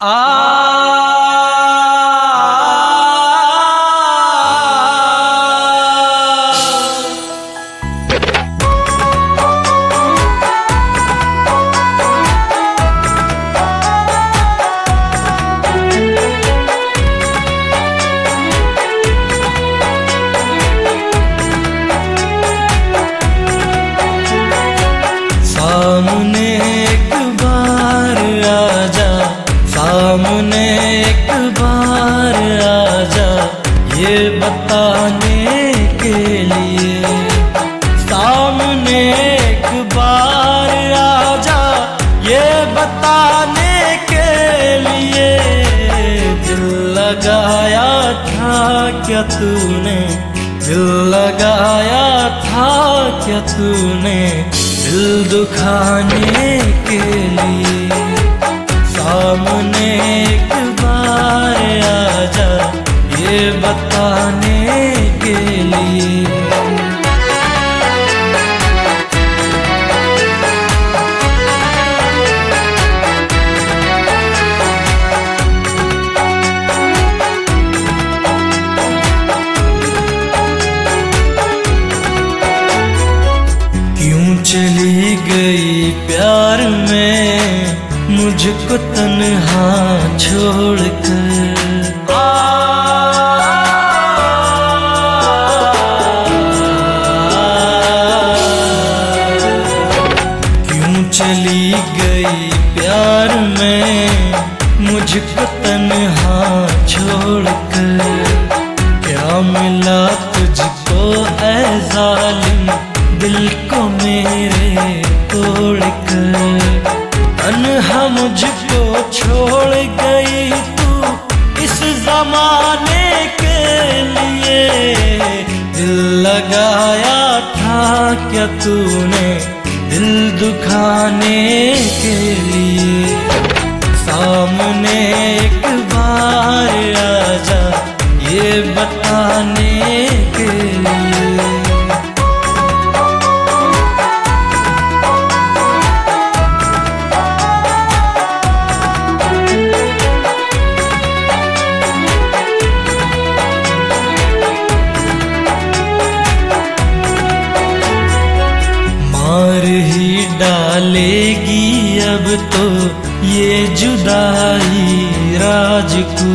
आ सामने एक बार आजा, सामने एक बार आजा, ये बताने के लिए। सामने एक बार आजा, ये बताने के लिए। दिल लगाया था क्या तूने, दिल लगाया था क्या तूने, दिल दुखाने के लिए। सामने एक बार आजा, ये बताने के लिए। चली गई प्यार में मुझको तन्हा छोड़कर। क्यों चली गई प्यार में मुझको तन्हा छोड़कर। क्या मिला तुझको ऐ जालिम, दिल को मेरे तोड़कर। तन्हा मुझको छोड़ गई तू इस जमाने के लिए। दिल लगाया था क्या तूने, दिल दुखाने के लिए। सामने एक बार आजा, ये बताने के लिए। मार ही डालेगी अब तो ये जुदाई राज को।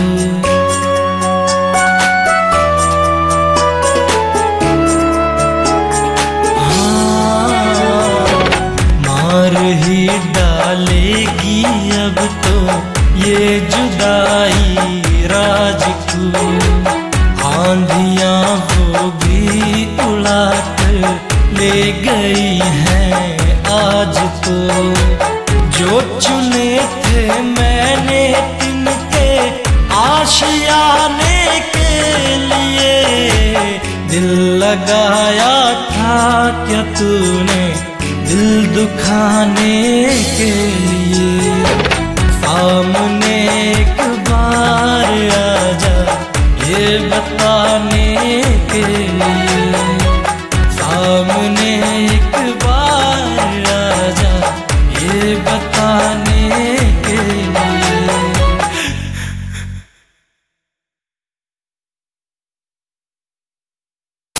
हाँ, मार ही डालेगी अब तो ये जुदाई राज को। आंधियां वो भी उड़ाकर ले गई हैं आज तो। जो चुने थे मैंने तिनके आशियाने के लिए। दिल लगाया था क्या तूने, दिल दुखाने के लिए। सामने एक बार आजा, ये बताने के लिए। सामने